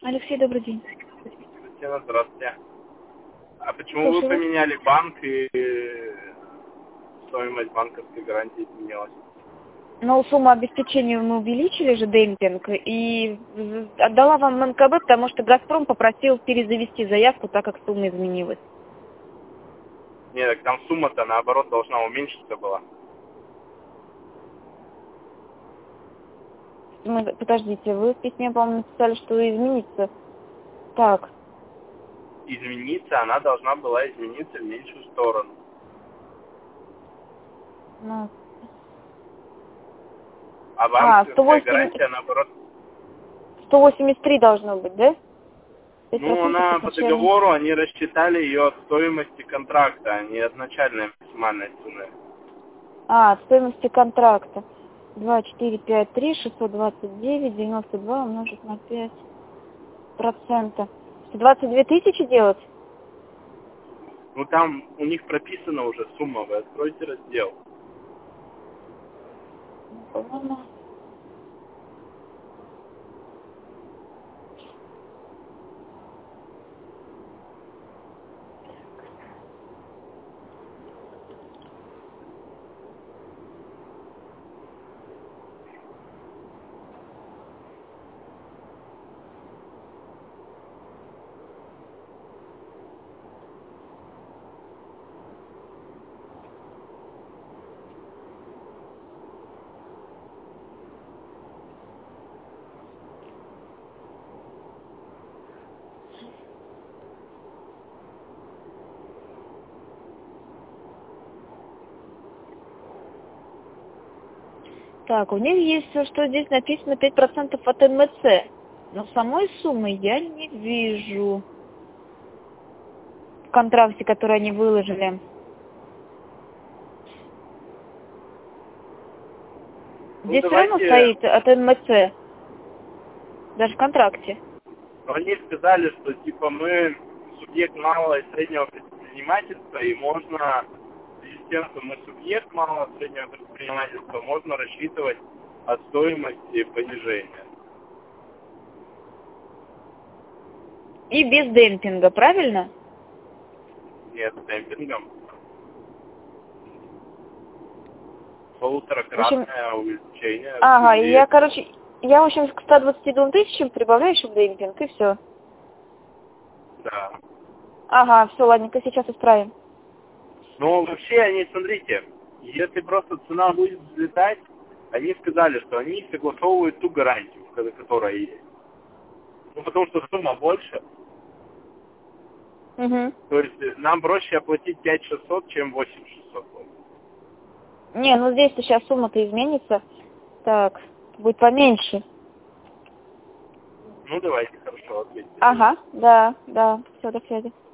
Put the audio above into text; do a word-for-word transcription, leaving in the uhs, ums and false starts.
Алексей, добрый день. Татьяна, здравствуйте. А почему вы Слушаю вас. поменяли банк и стоимость банковской гарантии изменилась? Но сумму обеспечения мы увеличили же, демпинг, и отдала вам эм ка бэ, потому что «Газпром» попросил перезавести заявку, так как сумма изменилась. Нет, так там сумма-то наоборот должна уменьшиться была. Мы, подождите, вы в письме, по-моему, написали, что изменится. Так, Измениться она должна была измениться в меньшую сторону. ну... А А, банковская гарантия наоборот. сто восемьдесят три должно быть, да? пять Ну, процентов она по изначально. договору, они рассчитали ее от стоимости контракта, а не от начальной максимальной цены. А, от стоимости контракта. два, четыре, пять, три, шестьсот двадцать девять, девяносто два умножить на пять процентов. двадцать две тысячи делать? Ну, там у них прописана уже сумма, вы откройте раздел. По-моему. Так, у них есть, что здесь написано пять процентов от эм цэ. Но самой суммы я не вижу в контракте, который они выложили. Ну, Здесь все равно давайте. стоит от эм цэ, даже в контракте. Они сказали, что типа мы субъект малого и среднего предпринимательства, и можно, в связи с тем, что мы субъект малого и среднего предпринимательства, можно рассчитывать от стоимости понижения. И без демпинга, правильно? Нет, с демпингом. В общем, Полуторакратное увеличение ага, и земли. я, короче, я, в общем, к ста двадцати двум тысячам прибавляю еще демпинг, и все. Да. Ага, все, ладненько, сейчас исправим. Но вообще они, смотрите, если просто цена будет взлетать, они сказали, что они согласовывают ту гарантию, которая есть. Ну, потому что сумма больше. Угу. То есть э, нам проще оплатить пять шестьсот, чем восемь шестьсот. Не, ну здесь-то сейчас сумма-то изменится. Так, будет поменьше. Ну, давайте, хорошо, ответьте. Ага, да, да, все, до связи.